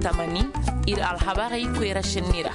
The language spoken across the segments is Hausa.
tamani ir alhabari kwera shenira.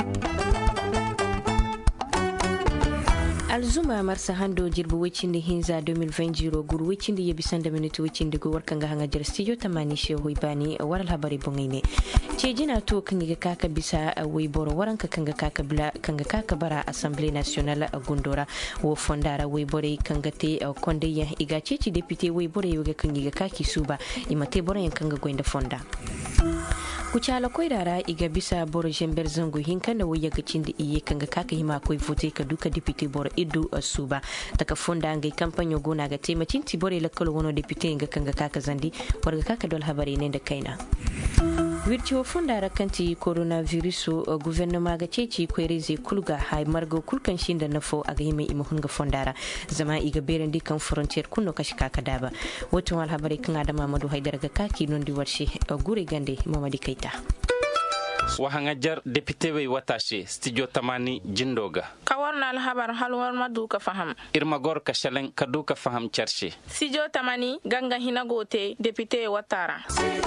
Alzuma marsa hando jirbu wicindi hinza 2020 guru wicindi yebisanda minutu wicindi gu warkanga hanga jar studio tamani shehu ibani waral habari bongine cejina to kanga kaka bisa weiboro waranka kanga kaka bla kanga kaka bara assemblée nationale gundora wo fondara weibore kanga te konde ya iga ceci député weibore yoga kanga kaki suba imate boro kanga goinda fonda kuchala koirara iga bisa boro jember zangu hinkanda wo yaga cindi iye kanga kaka hima koi vote ka duka député boro idu suba taka fonda ngai kampanyo gona ga tema cinti bore lakalo wono député nga kanga kaka zandi warga kaka dol habari ne da kaina wircho fonda rakanti coronavirus gouvernement ga ceci kwerize kulga hay margo kulkan shinda nafo aga hime imahunga fondara zama iga berendi kan frontier kunno kashi kaka daba wato wal habari kan adama madu haidar ga kaki nondi warshi gure gande mamadi kaita wahangajar député we watashi studio tamani jindoga kawarna alhabar halwar maduka faham irma gor ka shalen kaduka faham charshi studio tamani ganga hinagote député watara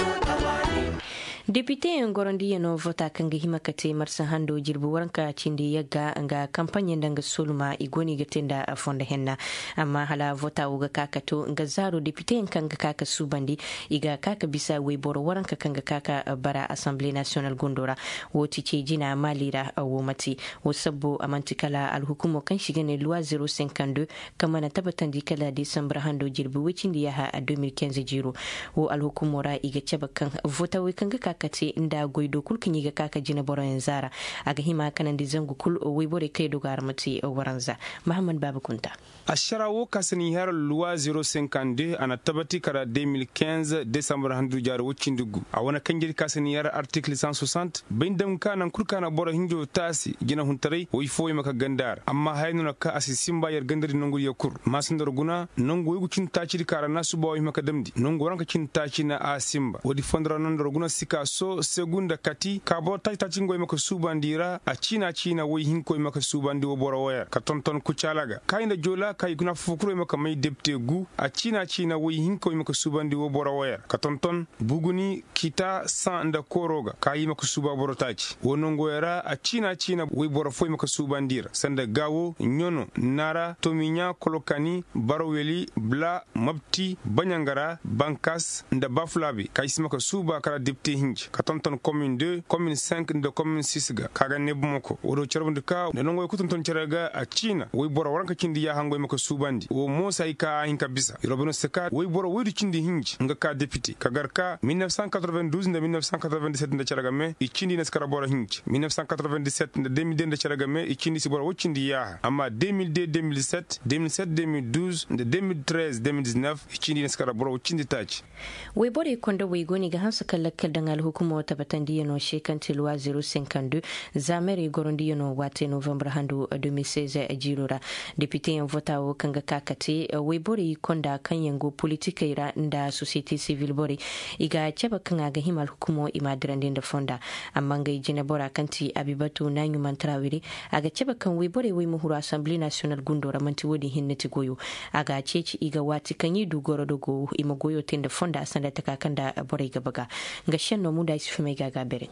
député ngorondi yeno vota kanga himakate marsa hando jirbu waranka cindi yaga nga kampanye ndanga sulma igoni gatenda fonda henna amma hala vota uga kakato nga zaro député kanga kaka subandi iga kaka bisa weiboro waranka kanga kaka bara assemblée nationale gondora woti cejina malira womati wasabbo amantikala alhukumo kan shigane loi 052 kama na tabatandi kala december hando jirbu wicindi yaha 2015 jiro wo alhukumora iga chabakan vota we kanga kati inda goido kulkin yiga kaka jina boron zara aga hima kanan di zangu kul o wibore kai do garmati waranza Muhammad Babakunta ashara wo kasani har loi 052 ana tabati kara 2015 décembre handu jar wucindugu a wana kanjiri kasani har article 160 bindam kana kurkana boro hinjo tasi jina huntarai wo ifo maka gandar amma haynuna ka asisimba yar gandari nongu yakur masandar guna nongu yugu cin taci kara nasu bawo maka damdi nongu ranka cin taci na asimba wodi fondra nondor guna sika so segunda kati kabo taci ngoy maka subandira a china wo hinko maka subandi wo boro waya ka tonton kuchalaga kayna jola kay guna fukuro maka may depte gu a china wo hinko maka subandi wo boro waya ka tonton buguni kita sanda koroga kay maka suba boro taci wonongo yara a china wo boro foy maka subandira sanda gawo nyono nara tominya kolokani baroweli bla mabti banyangara bankas nda baflabi kay maka suba kala depte hinji ka tonton commune 2 commune 5 nda commune 6 ga kaga nebumako wodo charbunde ka nenongo kutonton charaga a china wo boro waranka cindi ya hango maka subandi wo mosa ika hinka bisa robino seka wo boro wodu cindi hinji nga ka député kagarka 1992 nda 1997 nda charaga me i cindi na skara boro hinji 1997 nda 2002 nda charaga me i cindi si boro wo cindi ya amma 2002 2007 2012 nda 2013 2019 i cindi na skara boro wo cindi taci we bore kondo we goni ga hansa kallakal dangal hukuma wata batandi yano shekanti loi 052 zamere gorondi yano wate november handu 2016 jirora député en vota wo kanga kakati we bore konda kan yango politique ira nda société civile bore iga chaba kanga ga himal hukumo imadrandin da fonda amma ga jina bora kanti abibatu nanyu mantrawiri aga chaba kan we bore we muhuru assemblée nationale gundora manti wodi hinnati goyo aga ceci iga wati kan yi dugoro dogo imagoyo tenda fonda sanda takakanda bore gabaga ga shanno mu da isu mai gaga bere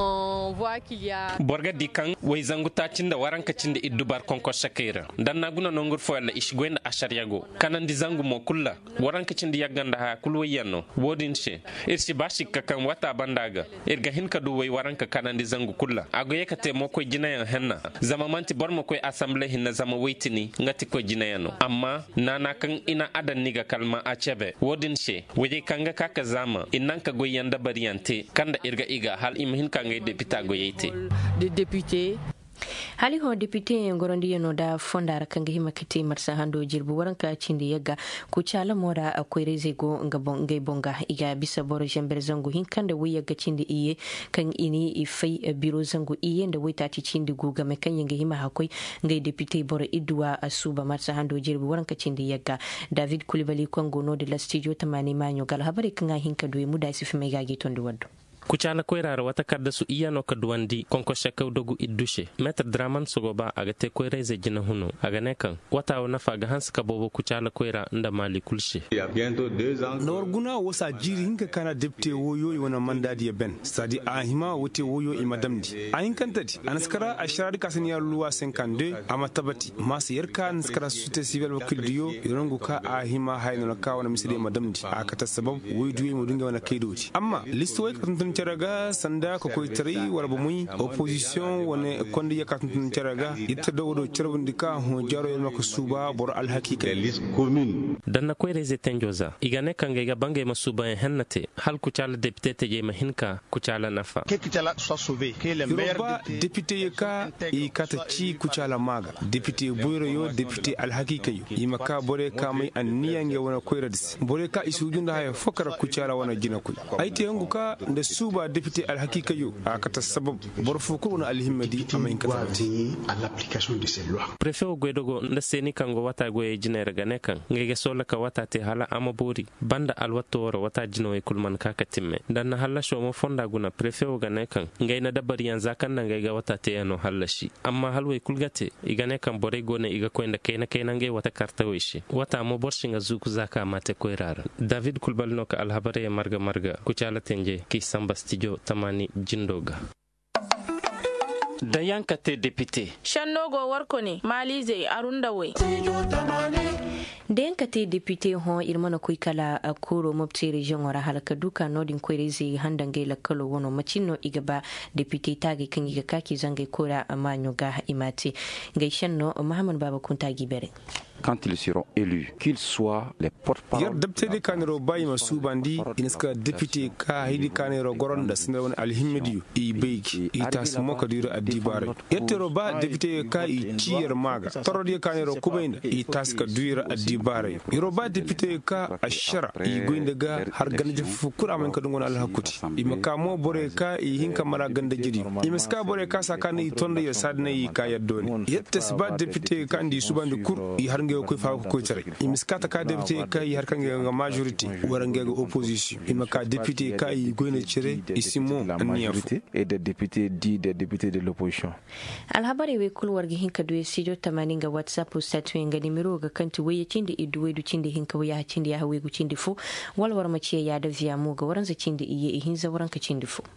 borga dikan way zangu tacin da waranka cin da iddubar konko shakira dan naguna nongur fo la ishgoenda ashariyago kanan di zangu mo kulla waranka cin da yaganda ha kulwayanno wodin she irsi bashi kakan wata bandaga irga hinka du way waranka kanan di zangu kulla ago yakate mo koy jinayan henna zama manti bormo koy assemblée hinna zama waytini ngati koy jinayano amma nana kan ina adan niga kalma a chebe wodin she waje kanga kaka zama inanka goyanda bariyante kanda irga iga hal imhin kangay député goyete de député hali ho député ngorondi yano da fondara kanga himakati marsa hando jirbu waranka cindi yaga ku chala mora akwai rezego ngabon ngay bonga iga bisa boro jember zangu hinkanda wi yaga cindi iye kan ini ifai biro zangu iye nda wita ci cindi guga me kan yanga hima hakoi ngay député boro idwa asuba marsa hando jirbu waranka cindi yaga David Kulibali Kongo no de la studio tamani manyo gal habari kanga hinka do mu da sifi mai gage tondo waddo kucala koyrara wata kadda su iyano ka duwandi konko shakau dogu iddushe maître draman sogoba aga te koyre ze jina huno aga nekan wata wana faga hans ka bobo kucala koyra nda mali kulshe norguna wasa jiri hinka kana depte woyo wana mandadi ya ben stadi ahima wote woyo imadamdi ahin kantadi anaskara ashrari kasaniya luwa 52 amatabati mas yarka anaskara sute civil wakil diyo irongo ka ahima hayno ka wana misri madamdi akata sabab woyduwe mudunga wana kaidoti amma listo way katun taraga sanda ko koytari wala bumui opposition wana kondi ya katun taraga itta dodo cerbundika ho jaro yelma ko suba bor al hakika list commune danna koyre ze tenjoza igane kanga ga bange masuba hennate hal kucala député teje mahinka kucala nafa kucala soit sauvé que le maire député ka i katachi kucala maga député boyro yo député al hakika yo imaka bore ka mai anniyange wana koyradis bore ka isujunda haya fokara kucala wana jina kuy aite yangu ka nda suba député al hakika yo akata sabab bor fukuru na al himmadi amain katati à l'application de ces lois préfet gwedogo nda seni kango wata goye jinere gane kan ngege sola ka wata te hala amabori banda alwatoro wata jino e kulman kaka timme dan na halla shomo fonda guna préfet gane kan ngayna dabari yan zakan na ngega wata te yano hallashi amma halwe kulgate igane kan bore gone iga koenda kena nge wata karta wishi wata mo borshinga zuku zaka mate koirara David Kulbalno ka alhabare marga kucala tenje ki samba studio tamani jindoga dayanka te député shannogo warko ne malize arunda we dayanka te député hon irmana kuy kala koro mobti region wara halaka duka nodin koyrezi handange la kalo wono macino igaba député tagi kan iga kaki zange kora amanyo ga imati ngai shanno Muhammad Baba Kunta Gibere quand ils seront élus qu'ils soient les porte-parole yar député kanero bayima subandi inaska député ka hidi kanero goronda sinawon alhimmediyo i beyki i tasmo kadiro adibare yettero ba député ka i ciyer maga torodi kanero kubayna i taska duira adibare yoruba député ka ashara i goyndaga har ganje fukura man kadungon alhakuti i makamo bore ka i hinka mara ganda jidi i miska bore ka sakani tonde ya sadna i ka yaddoni yettes ba député kandi subandi kur i har ngew koy fa ko tare imiskata ka député kay har kan nga majorité warange ga opposition imaka député kay goyne cire isimo majorité et des députés dits des députés de l'opposition alhabari we kul wargi hinka do sijo tamani ga whatsapp statue nga nimero ga kanti waye cinde idu wedu cinde hinka waya cinde ya hawe gu cinde fu walwar maciye ya da via mu ga waranza cinde iye hinza waranka cinde fu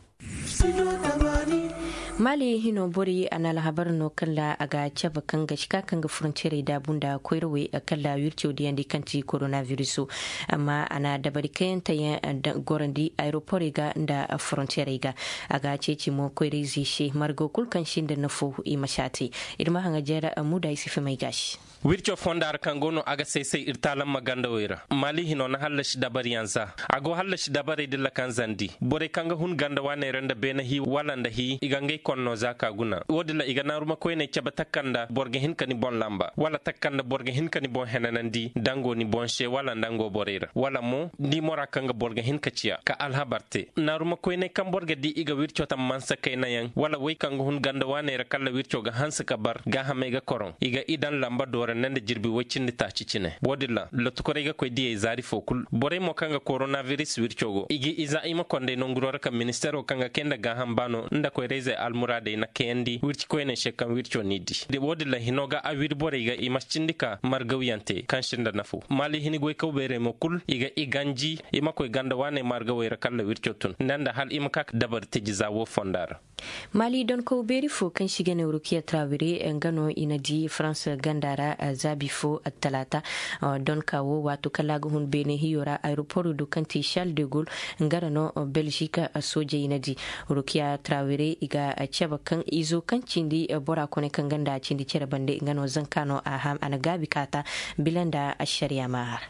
mali hino bori ana lahabar no kala aga chaba kanga shika kanga frontiere da bunda koyrowe kala wircho di andi kanti coronavirus amma ana dabari kenta ya gorandi aeroport ga nda frontiere ga aga ceci mo koyrezi she margo kulkan shinde nafo i mashati irma hanga jera muda isife mai gashi wircho fondar kangono aga sey irtalam maganda wera mali hino na hallash dabari yanza ago hallash dabari dilla kanzandi bore kanga hun ganda wane renda bena hi walanda hi igange konno zaka guna wodila igana ruma koyne chaba takanda borge hin kani bon lamba wala takanda borge hin kani bon henanandi dango ni bon she wala dango borera wala mo ndi mora kanga borge hin kaciya ka alhabarte na ruma koyne kam borge di iga wircho tam mansa kayna yang wala way kanga hun ganda wane ra kala wircho ga hansa kabar ga hamega koron iga idan lamba dora nande jirbi wacindi ta cicine wodila lotukorega koy di zari fokul bore mo kanga coronavirus wirchogo igi iza ima konde nongurora ka ministero kanga kenda ga hambano nda koy reze almurade na kendi wirchi koyne shekam wircho nidi de wodila hinoga a wir bore iga imaschindika margawiyante kanshinda nafu mali hini goy kawbere mo kul iga iganji ima koy ganda wane margawera kala wirchotun nanda hal ima kak dabar tejiza wo fondara mali don ko beri fo kan shigene rukiya trawire ngano inadi france gandara zabi fo talata don kawo wato kalago hun bene hiyora aeroport do kanti Charles de Gaulle ngarano belgique soje inadi rukiya trawire iga chaba kan izo kan cindi bora kone kan ganda cindi cere bande ngano zankano aham anagabi kata bilanda ashariya mahar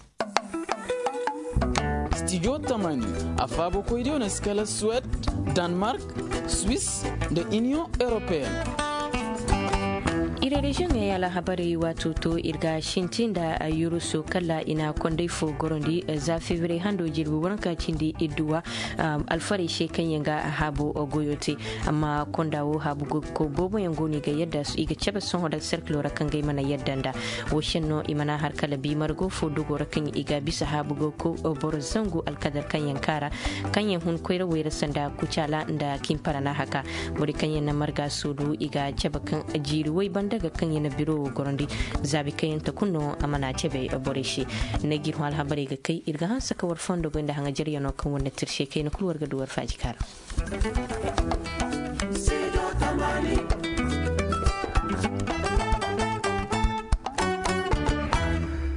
Studio Tamani afabo ko idio na skala Suède, Danemark, Suisse, de Union Européenne. ire region ya la habari wato to irga shintinda a yuruso kala ina kondai fo gorondi za fevrier hando jirbu wanka cindi iduwa alfari shekan yanga habu goyote amma kondawo habu ko bobo yango ni ga yadda su iga cebe son hoda circle rakan gai mana yadda da woshin no imana har kala bi margo fo dugo rakan iga bisa habu ko borzango alkadar kan yankara kan yan hun koyra wayra sanda kucala da kimpara na haka buri kan yan marga sudu iga cebe kan jiri wai daga kan yana biro gorondi zabi kayan ta kunno amana cebe boreshi na girho alhabari ga kai irga han saka war fondo gonda hanga jariya no kan wannan tirshe kai na kulwar ga duwar faji kara